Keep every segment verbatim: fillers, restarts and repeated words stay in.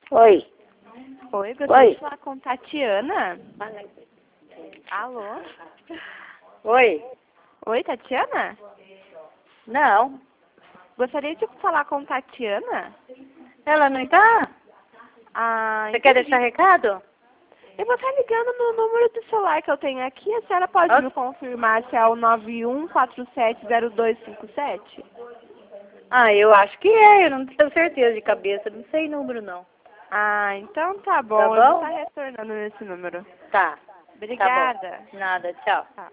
Oi. Oi, gostaria Oi. de falar com Tatiana. Alô? Oi. Oi, Tatiana? Não. Gostaria de falar com Tatiana? Ela não está? Ah, Você quer entendi. deixar recado? Eu vou estar ligando no número do celular que eu tenho aqui. A senhora pode Ah, me confirmar se é o nove um quatro sete zero dois cinco sete? Ah, eu acho que é. Eu não tenho certeza de cabeça. Não sei número, não. Ah, então tá bom. Tá Eu vou bom? estar retornando nesse número. Tá. Obrigada. Tá bom. Nada. Tchau. Tá.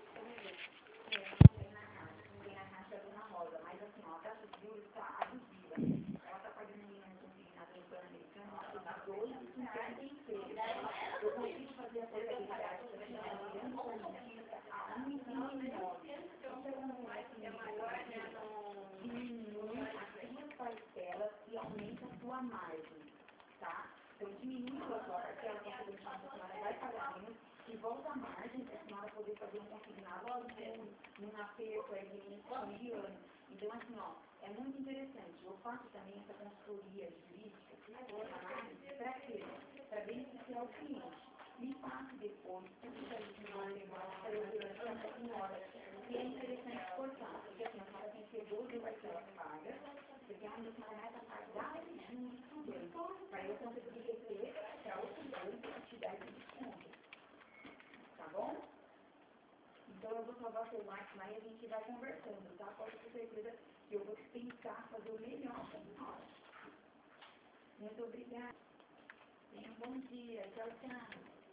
Então, assim, ó, é muito interessante. Eu faço também essa consultoria jurídica, para quê? Para beneficiar o cliente. Me passe depois, tudo que a gente vai levar para eu durante essa senhora. E é interessante cortar, porque assim, a senhora tem que ter doze parcelas pagas, porque a senhora vai pagar os juros também. Para eu conseguir reter para outro banco e te dar esse desconto. Tá bom? Então eu vou salvar o seu WhatsApp lá e a gente vai conversando, tá? Pode ter certeza que eu vou tentar fazer o melhor para a senhora. Muito obrigada. Tenha um bom dia. Tchau, tchau.